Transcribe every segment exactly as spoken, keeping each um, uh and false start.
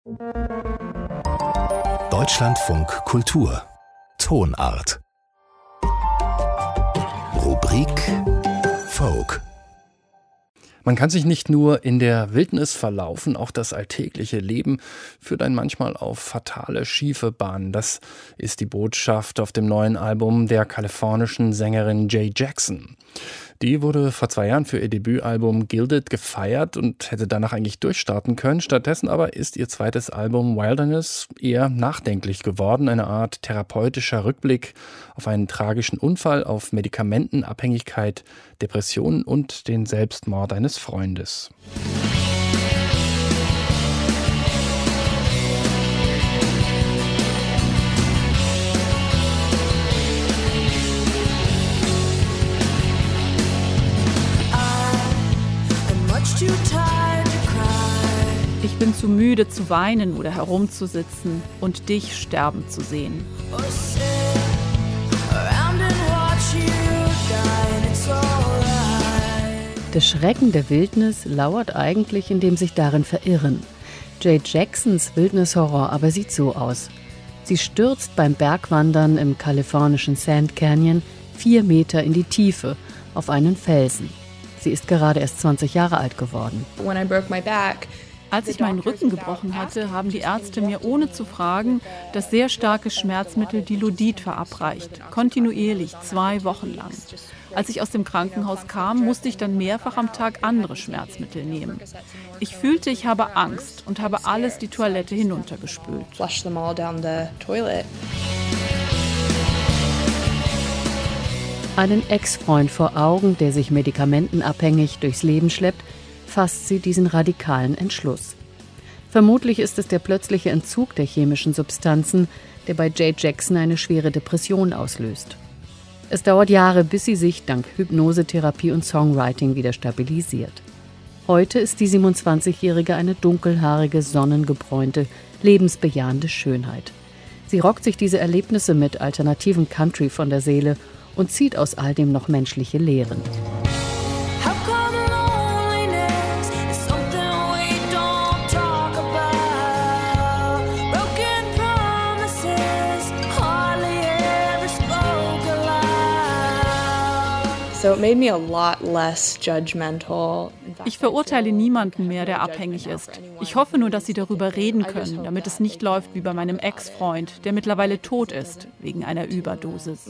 Deutschlandfunk Kultur Tonart Rubrik Folk. Man kann sich nicht nur in der Wildnis verlaufen, auch das alltägliche Leben führt einen manchmal auf fatale, schiefe Bahnen. Das ist die Botschaft auf dem neuen Album der kalifornischen Sängerin Jae Jackson. Die wurde vor zwei Jahren für ihr Debütalbum Gilded gefeiert und hätte danach eigentlich durchstarten können. Stattdessen aber ist ihr zweites Album Wilderness eher nachdenklich geworden. Eine Art therapeutischer Rückblick auf einen tragischen Unfall, auf Medikamentenabhängigkeit, Depressionen und den Selbstmord eines Freundes. Ich bin zu müde zu weinen oder herumzusitzen und dich sterben zu sehen. Der Schrecken der Wildnis lauert eigentlich in dem sich darin verirren. Jae Jacksons Wildnishorror aber sieht so aus. Sie stürzt beim Bergwandern im kalifornischen Sand Canyon vier Meter in die Tiefe auf einen Felsen. Sie ist gerade erst zwanzig Jahre alt geworden. Als ich meinen Rücken gebrochen hatte, haben die Ärzte mir ohne zu fragen das sehr starke Schmerzmittel Diludid verabreicht, kontinuierlich zwei Wochen lang. Als ich aus dem Krankenhaus kam, musste ich dann mehrfach am Tag andere Schmerzmittel nehmen. Ich fühlte, ich habe Angst und habe alles die Toilette hinuntergespült. Einen Ex-Freund vor Augen, der sich medikamentenabhängig durchs Leben schleppt, fasst sie diesen radikalen Entschluss. Vermutlich ist es der plötzliche Entzug der chemischen Substanzen, der bei Jae Jackson eine schwere Depression auslöst. Es dauert Jahre, bis sie sich dank Hypnosetherapie und Songwriting wieder stabilisiert. Heute ist die siebenundzwanzigjährige eine dunkelhaarige, sonnengebräunte, lebensbejahende Schönheit. Sie rockt sich diese Erlebnisse mit alternativen Country von der Seele und zieht aus all dem noch menschliche Lehren. Ich verurteile niemanden mehr, der abhängig ist. Ich hoffe nur, dass sie darüber reden können, damit es nicht läuft wie bei meinem Ex-Freund, der mittlerweile tot ist, wegen einer Überdosis.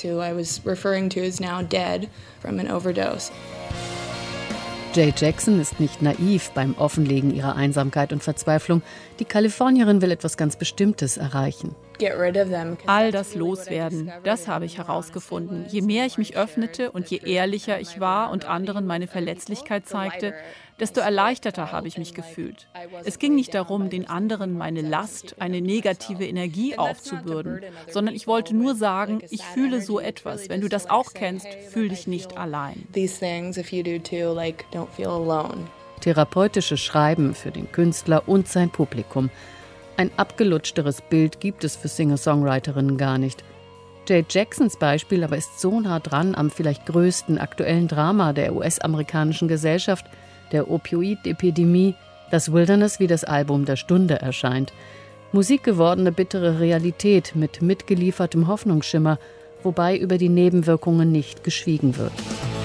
Jae Jackson ist nicht naiv beim Offenlegen ihrer Einsamkeit und Verzweiflung. Die Kalifornierin will etwas ganz Bestimmtes erreichen. All das loswerden, das habe ich herausgefunden. Je mehr ich mich öffnete und je ehrlicher ich war und anderen meine Verletzlichkeit zeigte, desto erleichterter habe ich mich gefühlt. Es ging nicht darum, den anderen meine Last, eine negative Energie aufzubürden, sondern ich wollte nur sagen, ich fühle so etwas. Wenn du das auch kennst, fühl dich nicht allein. Therapeutisches Schreiben für den Künstler und sein Publikum. Ein abgelutschteres Bild gibt es für Singer-Songwriterinnen gar nicht. Jae Jacksons Beispiel aber ist so nah dran am vielleicht größten aktuellen Drama der U S-amerikanischen Gesellschaft, der Opioid-Epidemie, dass Wilderness wie das Album der Stunde erscheint. Musikgewordene bittere Realität mit mitgeliefertem Hoffnungsschimmer, wobei über die Nebenwirkungen nicht geschwiegen wird.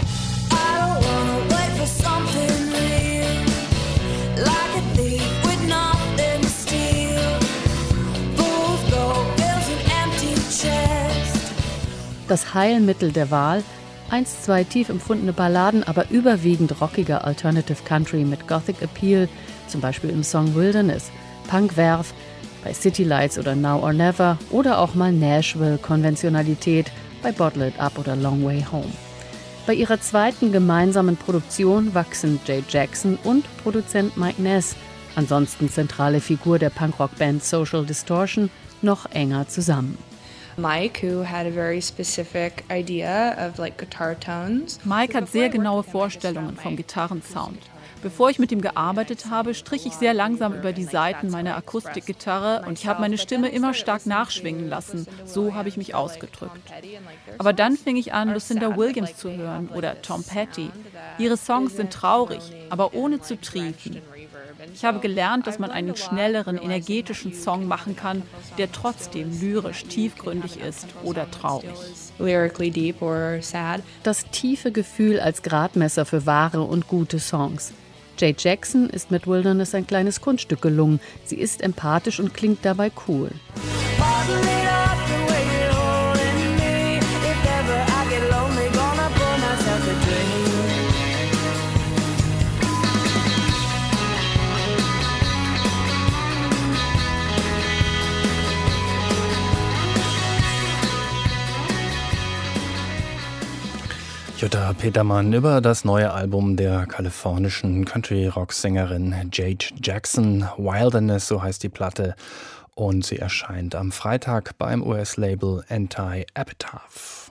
Das Heilmittel der Wahl, eins, zwei tief empfundene Balladen, aber überwiegend rockiger Alternative Country mit Gothic Appeal, zum Beispiel im Song Wilderness, Punk-Werf, bei City Lights oder Now or Never oder auch mal Nashville-Konventionalität bei Bottle It Up oder Long Way Home. Bei ihrer zweiten gemeinsamen Produktion wachsen Jae Jackson und Produzent Mike Ness, ansonsten zentrale Figur der Punkrock-Band Social Distortion, noch enger zusammen. Mike, who had a very specific idea of like guitar tones. Mike hat sehr genaue Vorstellungen vom Gitarrensound. Bevor ich mit ihm gearbeitet habe, strich ich sehr langsam über die Saiten meiner Akustikgitarre und ich habe meine Stimme immer stark nachschwingen lassen. So habe ich mich ausgedrückt. Aber dann fing ich an, Lucinda Williams zu hören oder Tom Petty. Ihre Songs sind traurig, aber ohne zu triefen. Ich habe gelernt, dass man einen schnelleren, energetischen Song machen kann, der trotzdem lyrisch tiefgründig ist oder traurig. Lyrically deep or sad. Das tiefe Gefühl als Gradmesser für wahre und gute Songs. Jade Jackson ist mit Wilderness ein kleines Kunststück gelungen. Sie ist empathisch und klingt dabei cool. Jutta Petermann über das neue Album der kalifornischen Country-Rock-Sängerin Jade Jackson. Wilderness, so heißt die Platte. Und sie erscheint am Freitag beim U S-Label Anti-Epitaph.